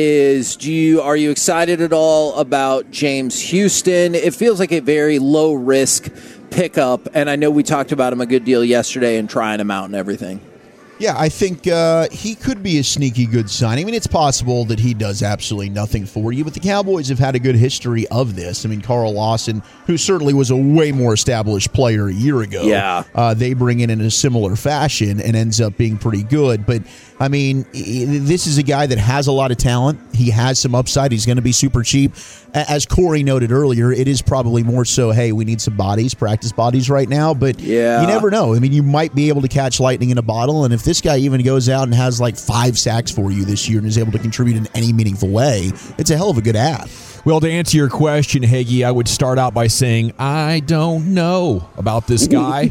is do you are you excited at all about James Houston? It feels like a very low risk pickup, and I know we talked about him a good deal yesterday and trying him out and everything. Yeah, I think uh, he could be a sneaky good signing. I mean, it's possible that he does absolutely nothing for you, but the Cowboys have had a good history of this. I mean, Carl Lawson, who certainly was a way more established player a year ago, Yeah. uh, they bring in in a similar fashion and ends up being pretty good. But, I mean, i- this is a guy that has a lot of talent. He has some upside. He's going to be super cheap. A- As Corey noted earlier, it is probably more so, hey, we need some bodies, practice bodies right now. But Yeah. you never know. I mean, you might be able to catch lightning in a bottle, and if this guy even goes out and has like five sacks for you this year and is able to contribute in any meaningful way, it's a hell of a good ad. Well, to answer your question, Hagee, I would start out by saying I don't know about this guy.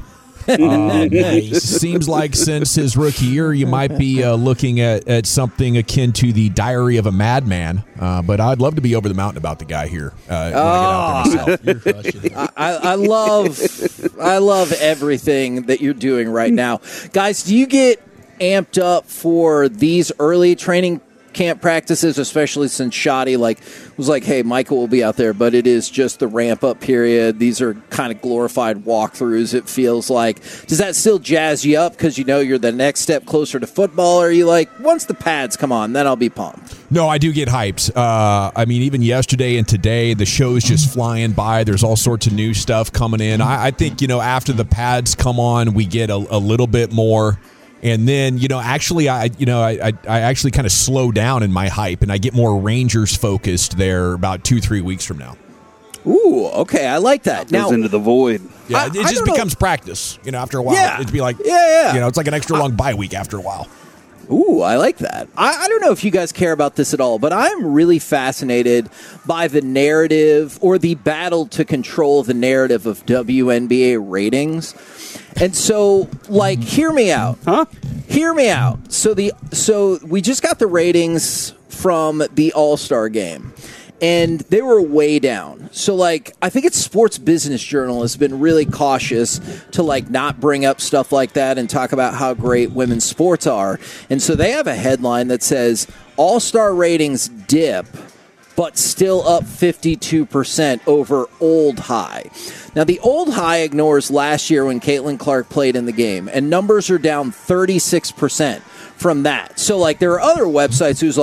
um, it seems like since his rookie year, you might be uh, looking at, at something akin to the Diary of a Madman. Uh, but I'd love to be over the mountain about the guy here uh, when I get out there myself. I, I love I love everything that you're doing right now. Guys, do you get amped up for these early training camp practices, especially since Shoddy like was like, hey, Michael will be out there, but it is just the ramp up period. These are kind of glorified walkthroughs, it feels like. Does that still jazz you up because you know you're the next step closer to football, or are you like, once the pads come on, then I'll be pumped? No, I do get hyped. Uh, I mean, even yesterday and today, the show's just flying by. There's all sorts of new stuff coming in. I, I think, you know, after the pads come on, we get a, a little bit more. And then, you know, actually, I, you know, I, I, I actually kind of slow down in my hype, and I get more Rangers focused there about two, three weeks from now. Ooh, okay, I like that. Goes Now, into the void. Yeah, I- it I just don't know- becomes practice, you know, after a while. Yeah. It'd be like, Yeah, yeah. you know, it's like an extra long bye week after a while. Ooh, I like that. I, I don't know if you guys care about this at all, but I'm really fascinated by the narrative or the battle to control the narrative of W N B A ratings. And so, like, hear me out. Huh? Hear me out. So the so we just got the ratings from the All-Star game, and they were way down. So, like, I think it's Sports Business Journal has been really cautious to, like, not bring up stuff like that and talk about how great women's sports are. And so they have a headline that says, All-Star ratings dip, but still up fifty-two percent over old high. Now, the old high ignores last year when Caitlin Clark played in the game, and numbers are down thirty-six percent from that. So, like, there are other websites who's like,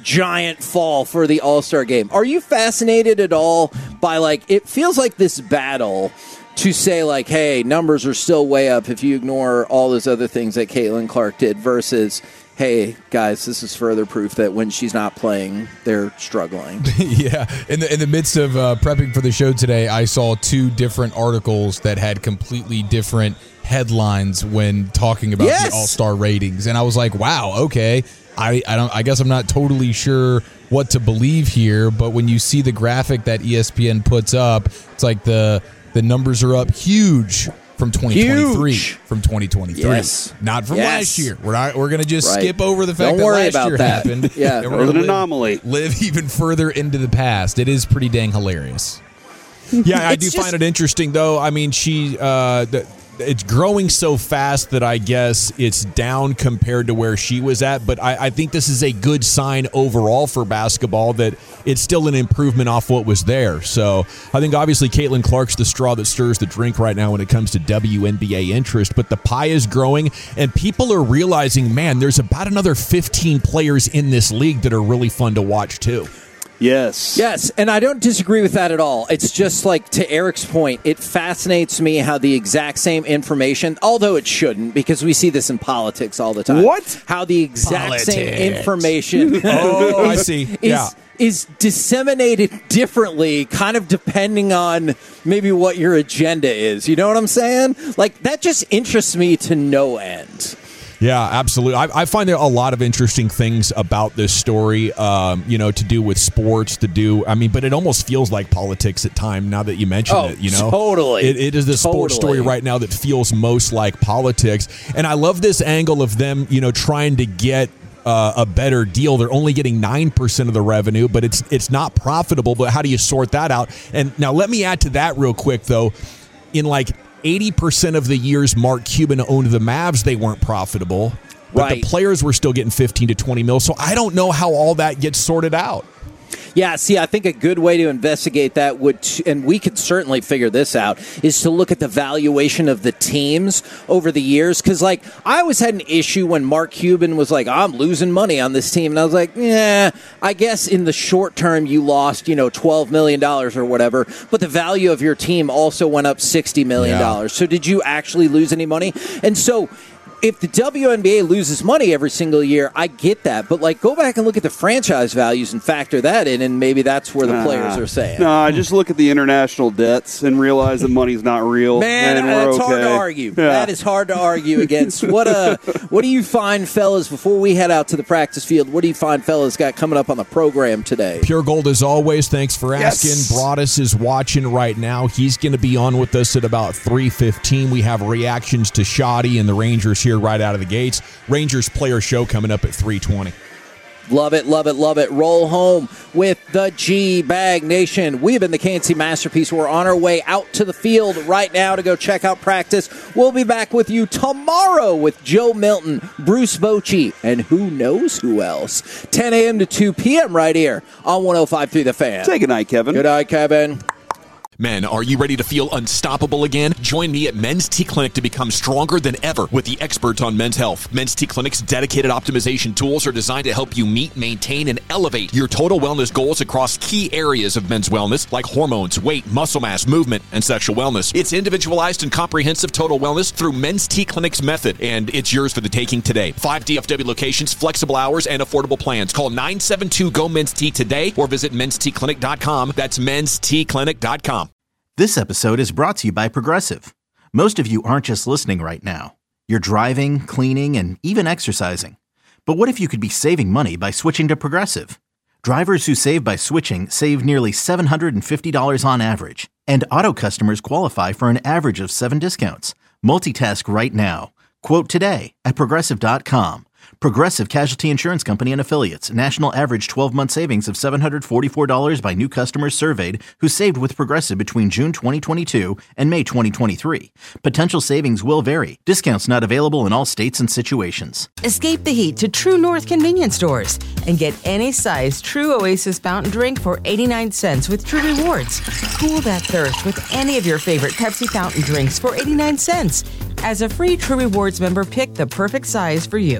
giant fall for the All-Star game. Are you fascinated at all by, like, it feels like this battle to say, like, hey, numbers are still way up if you ignore all those other things that Caitlin Clark did versus, hey, guys, this is further proof that when she's not playing, they're struggling. Yeah. In the in the midst of uh, prepping for the show today, I saw two different articles that had completely different headlines when talking about Yes! the All-Star ratings. And I was like, wow, okay. I, I don't I guess I'm not totally sure what to believe here, but when you see the graphic that E S P N puts up, it's like the the numbers are up huge from twenty twenty-three. Huge. From twenty twenty-three. Yes. Not from Yes. last year. We're not we're gonna just Right. skip over the fact Don't that worry last about year that. happened. Yeah. And It we're was gonna an live- anomaly. Live even further into the past. It is pretty dang hilarious. Yeah, I It's do just- find it interesting though. I mean, she uh the, it's growing so fast that I guess it's down compared to where she was at. But I, I think this is a good sign overall for basketball that it's still an improvement off what was there. So I think obviously Caitlin Clark's the straw that stirs the drink right now when it comes to W N B A interest. But the pie is growing and people are realizing, man, there's about another fifteen players in this league that are really fun to watch too. Yes. Yes, and I don't disagree with that at all. It's just like, to Eric's point, it fascinates me how the exact same information, although it shouldn't, because we see this in politics all the time. What? How the exact same Politics. information Oh, I see. is, Yeah. is disseminated differently, kind of depending on maybe what your agenda is. You know what I'm saying? Like, that just interests me to no end. Yeah, absolutely. I, I find there a lot of interesting things about this story, um, you know, to do with sports, to do, I mean, but it almost feels like politics at time now that you mention Oh, it, you know? totally. It, it is the sports Totally. story right now that feels most like politics. And I love this angle of them, you know, trying to get uh, a better deal. They're only getting nine percent of the revenue, but it's it's not profitable. But how do you sort that out? And now let me add to that real quick, though. In like eighty percent of the years Mark Cuban owned the Mavs, they weren't profitable. But Right. the players were still getting fifteen to twenty mil. So I don't know how all that gets sorted out. Yeah, see, I think a good way to investigate that would, t- and we could certainly figure this out, is to look at the valuation of the teams over the years. Because, like, I always had an issue when Mark Cuban was like, I'm losing money on this team. And I was like, yeah, I guess in the short term you lost, you know, twelve million dollars or whatever. But the value of your team also went up sixty million dollars. Yeah. So did you actually lose any money? And so if the W N B A loses money every single year, I get that. But, like, go back and look at the franchise values and factor that in, and maybe that's where the players are saying. No, I just look at the international debts and realize that money's not real. Man, and we're that's hard to okay. argue. Yeah. That is hard to argue against. What uh, what do you find, fellas, before we head out to the practice field, what do you find, fellas, got coming up on the program today? Pure Gold, as always, thanks for asking. Yes. Broadus is watching right now. He's going to be on with us at about three fifteen. We have reactions to Shoddy and the Rangers here right out of the gates. Rangers player show coming up at three twenty. Love it, love it, love it. Roll home with the G-Bag Nation. We've been the K N C Masterpiece. We're on our way out to the field right now to go check out practice. We'll be back with you tomorrow with Joe Milton, Bruce Bochy, and who knows who else. ten a.m. to two p.m. right here on one oh five point three The Fan. Say good night, Kevin. Good night, Kevin. Men, are you ready to feel unstoppable again? Join me at Men's T Clinic to become stronger than ever with the experts on men's health. Men's T Clinic's dedicated optimization tools are designed to help you meet, maintain, and elevate your total wellness goals across key areas of men's wellness like hormones, weight, muscle mass, movement, and sexual wellness. It's individualized and comprehensive total wellness through Men's T Clinic's method, and it's yours for the taking today. Five D F W locations, flexible hours, and affordable plans. Call nine seven two, G O, Men's T today or visit mens t clinic dot com. That's mens t clinic dot com. This episode is brought to you by Progressive. Most of you aren't just listening right now. You're driving, cleaning, and even exercising. But what if you could be saving money by switching to Progressive? Drivers who save by switching save nearly seven hundred fifty dollars on average. And auto customers qualify for an average of seven discounts. Multitask right now. Quote today at Progressive dot com. Progressive Casualty Insurance Company and Affiliates. National average twelve-month savings of seven hundred forty-four dollars by new customers surveyed who saved with Progressive between June twenty twenty-two and May twenty twenty-three. Potential savings will vary. Discounts not available in all states and situations. Escape the heat to True North convenience stores and get any size True Oasis fountain drink for eighty-nine cents with True Rewards. Cool that thirst with any of your favorite Pepsi fountain drinks for eighty-nine cents. As a free True Rewards member, pick the perfect size for you.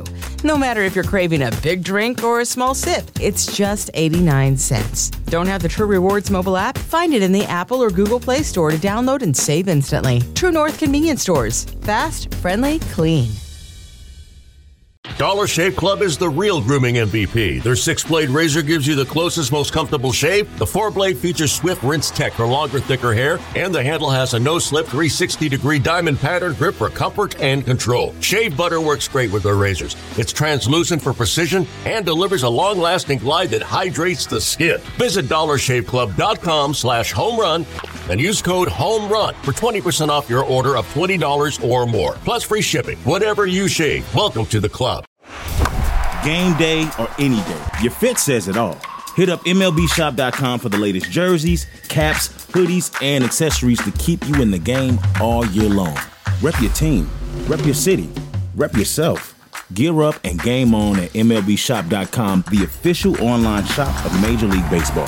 No matter if you're craving a big drink or a small sip, it's just eighty-nine cents. Don't have the True Rewards mobile app? Find it in the Apple or Google Play Store to download and save instantly. True North Convenience Stores. Fast, friendly, clean. Dollar Shave Club is the real grooming M V P. Their six-blade razor gives you the closest, most comfortable shave. The four-blade features swift rinse tech for longer, thicker hair, and the handle has a no-slip three hundred sixty degree diamond pattern grip for comfort and control. Shave butter works great with their razors. It's translucent for precision and delivers a long-lasting glide that hydrates the skin. Visit dollar shave club dot com slash home run and use code HOMERUN for twenty percent off your order of twenty dollars or more, plus free shipping. Whatever you shave, welcome to the club. Game day or any day, your fit says it all. Hit up M L B shop dot com for the latest jerseys, caps, hoodies, and accessories to keep you in the game all year long. Rep your team, rep your city, rep yourself. Gear up and game on at M L B shop dot com, the official online shop of Major League Baseball.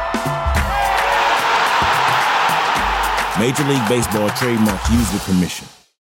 Major League Baseball trademarks used with permission.